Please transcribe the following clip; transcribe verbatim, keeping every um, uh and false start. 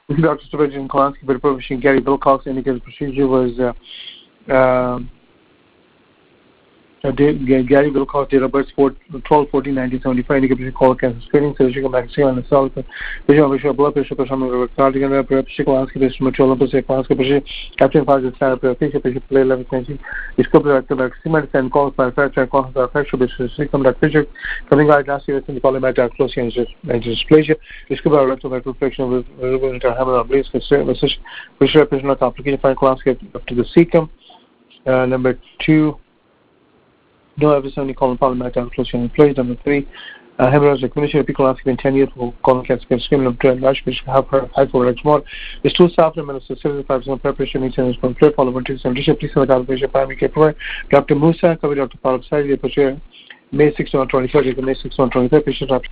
Doctor Supervision Kolansky, but Professor Gary Wilcox indicated the procedure was uh, uh, Uh, Gary Wilcox, date of birth twelve fourteen nineteen seventy-five, indicated colon cancer screening, surgical vaccine, and assault, visual visual blood pressure, pressure, cardiac, pressure, Kolansky, pressure, material, pressure, Kolansky, pressure, Captain Fazil, Sarah, pressure, pressure, play level twenty, discovery active vaccine, medicine, calls by fracture, calls by fracture, pressure, conduct pressure, coming out last year in the polymatic close and dysplasia, discovery rectal reflection with interhammer bleeds, pressure, pressure, complication, find Kolansky up to the cecum. Uh, number two, no episode colon polymatic closure and place. Number three, uh, hemorrhagic ministry Kolansky in ten years for colon cancer skin of dread large fish have her high for red more. It's two supplements of seventy-five percent preparation each and from clear polymer and tissue. Please send the calculation primary care provider. Doctor Musa, cover Doctor Paul Sai, May sixth, twenty thirty, May sixth, twenty thirty, patient